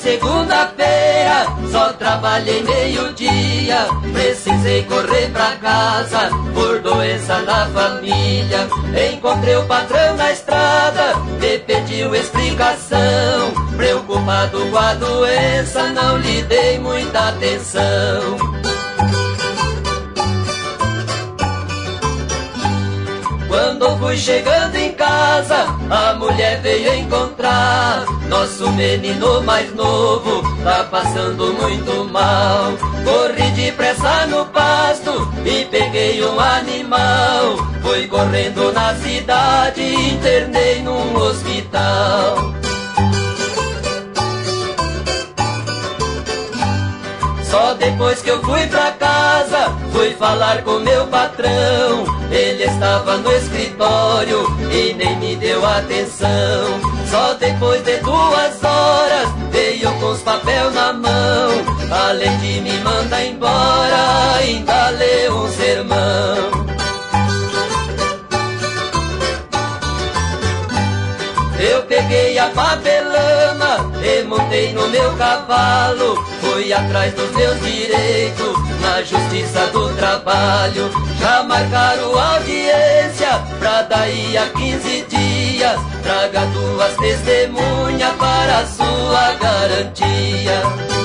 segunda-feira só trabalhei meio-dia, precisei correr pra casa por doença na família. Encontrei o patrão na estrada, me pediu explicação. Preocupado com a doença, não lhe dei muita atenção. Quando fui chegando em casa, a mulher veio encontrar. Nosso menino mais novo tá passando muito mal. Corri depressa no pasto e peguei um animal. Fui correndo na cidade e internei num hospital. Só depois que eu fui pra casa, fui falar com meu patrão. Ele estava no escritório e nem me deu atenção. Só depois de 2 horas, veio com os papel na mão. Além de me mandar embora, ainda leu um sermão. Eu peguei a papelama e montei no meu cavalo. Fui atrás dos meus direitos na justiça do trabalho. Já marcaram audiência pra daí a 15 dias. Traga 2 testemunhas para a sua garantia.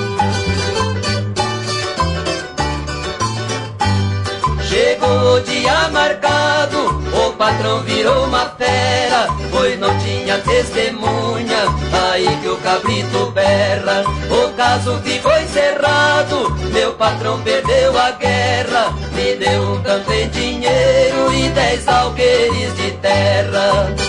Chegou o dia marcado, o patrão virou uma fera, pois não tinha testemunha, aí que o cabrito berra. O caso ficou encerrado, meu patrão perdeu a guerra, me deu um tanto de dinheiro e 10 alqueires de terra.